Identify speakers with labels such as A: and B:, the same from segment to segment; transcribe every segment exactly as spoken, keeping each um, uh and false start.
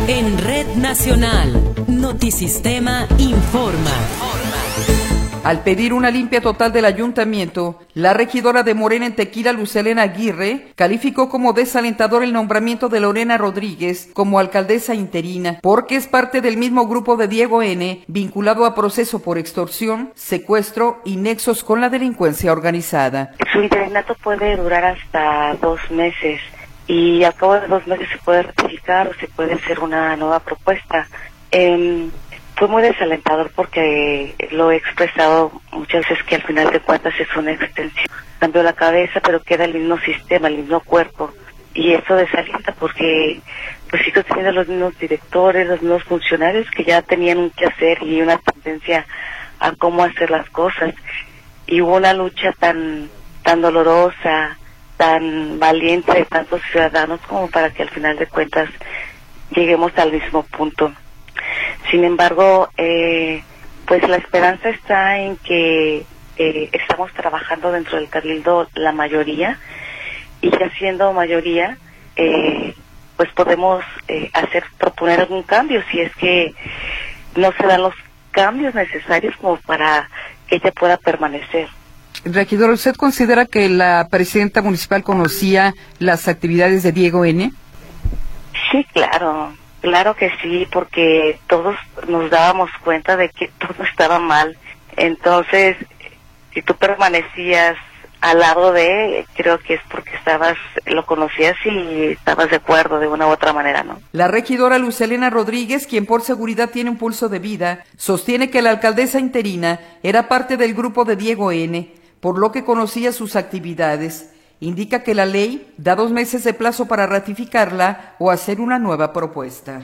A: En Red Nacional, Notisistema informa.
B: Al pedir una limpia total del ayuntamiento, la regidora de Morena en Tequila, Luz Helena Aguirre, calificó como desalentador el nombramiento de Lorena Rodríguez como alcaldesa interina, porque es parte del mismo grupo de Diego N., vinculado a proceso por extorsión, secuestro y nexos con la delincuencia organizada.
C: Su interinato puede durar hasta dos meses y al cabo de dos meses se puede ratificar o se puede hacer una nueva propuesta. Eh, Fue muy desalentador porque lo he expresado muchas veces que al final de cuentas es una extensión. Cambió la cabeza, pero queda el mismo sistema, el mismo cuerpo. Y eso desalienta porque pues sigo teniendo los mismos directores, los mismos funcionarios que ya tenían un quehacer y una tendencia a cómo hacer las cosas. Y hubo una lucha tan, tan dolorosa, tan valiente de tantos ciudadanos como para que al final de cuentas lleguemos al mismo punto. Sin embargo, eh, pues la esperanza está en que eh, estamos trabajando dentro del Cabildo la mayoría, y ya siendo mayoría, eh, pues podemos eh, hacer, proponer algún cambio, si es que no se dan los cambios necesarios como para que ella pueda permanecer.
B: Regidor, ¿usted considera que la presidenta municipal conocía las actividades de Diego N.?
C: Sí, claro. Claro que sí, porque todos nos dábamos cuenta de que todo estaba mal. Entonces, si tú permanecías al lado de, creo que es porque estabas, lo conocías y estabas de acuerdo de una u otra manera, ¿no?
B: La regidora Luz Helena Rodríguez, quien por seguridad tiene un pulso de vida, sostiene que la alcaldesa interina era parte del grupo de Diego N., por lo que conocía sus actividades. Indica que la ley da dos meses de plazo para ratificarla o hacer una nueva propuesta.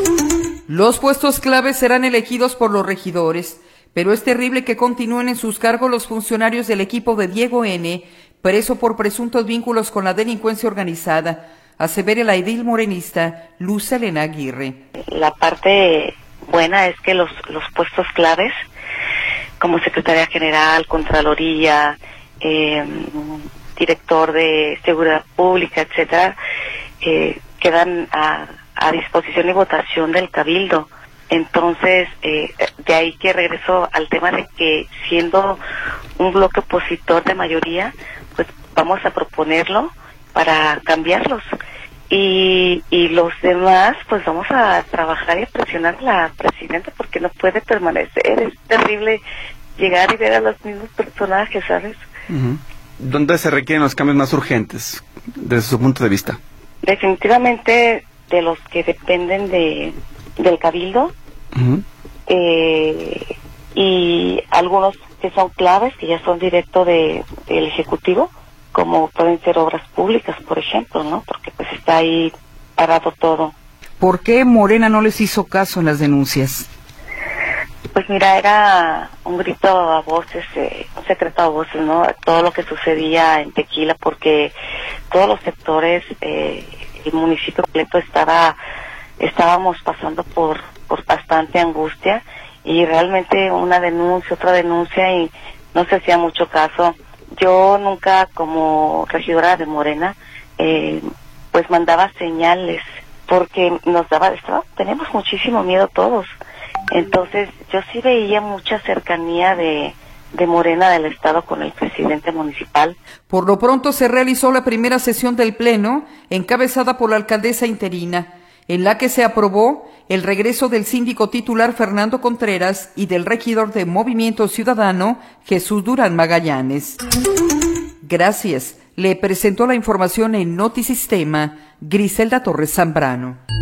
B: Los puestos claves serán elegidos por los regidores, pero es terrible que continúen en sus cargos los funcionarios del equipo de Diego N., preso por presuntos vínculos con la delincuencia organizada, asevera la edil morenista Luz Helena Aguirre.
C: La parte buena es que los, los puestos claves, como Secretaría General, Contraloría, eh, director de Seguridad Pública, etcétera, eh, quedan a, a disposición y votación del Cabildo. Entonces, eh, de ahí que regreso al tema de que siendo un bloque opositor de mayoría, pues vamos a proponerlo para cambiarlos. Y, y los demás, pues vamos a trabajar y a presionar a la presidenta porque no puede permanecer. Es terrible llegar y ver a los mismos personajes, ¿sabes?
D: Uh-huh. ¿Dónde se requieren los cambios más urgentes, desde su punto de vista?
C: Definitivamente de los que dependen de del Cabildo, uh-huh. eh, y algunos que son claves, que ya son directo de del Ejecutivo, como pueden ser obras públicas, por ejemplo, ¿no? Porque pues está ahí parado todo.
B: ¿Por qué Morena no les hizo caso en las denuncias?
C: Pues mira, era un grito a voces, eh, un secreto a voces, ¿no? Todo lo que sucedía en Tequila, porque todos los sectores, eh, el municipio completo estaba, estábamos pasando por, por bastante angustia, y realmente una denuncia, otra denuncia, y no se hacía mucho caso. Yo nunca, como regidora de Morena, eh, pues mandaba señales, porque nos daba, estaba, teníamos muchísimo miedo todos. Entonces, yo sí veía mucha cercanía de, de Morena del Estado con el presidente municipal.
B: Por lo pronto se realizó la primera sesión del Pleno, encabezada por la alcaldesa interina, en la que se aprobó el regreso del síndico titular Fernando Contreras y del regidor de Movimiento Ciudadano Jesús Durán Magallanes. Gracias. Le presentó la información en Notisistema Griselda Torres Zambrano.